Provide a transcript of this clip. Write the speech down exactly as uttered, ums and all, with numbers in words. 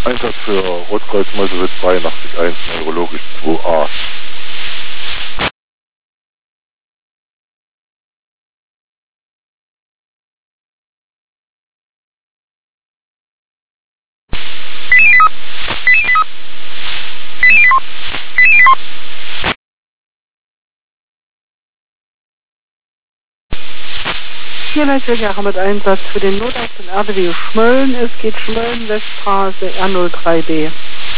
Einsatz für Rotkreuz Mosel zweiundachtzig eins, neurologisch zwei a. Hier Leitwege mit Einsatz für den Notarzt in R D W Schmölln. Es geht Schmölln, Weststraße R null drei B.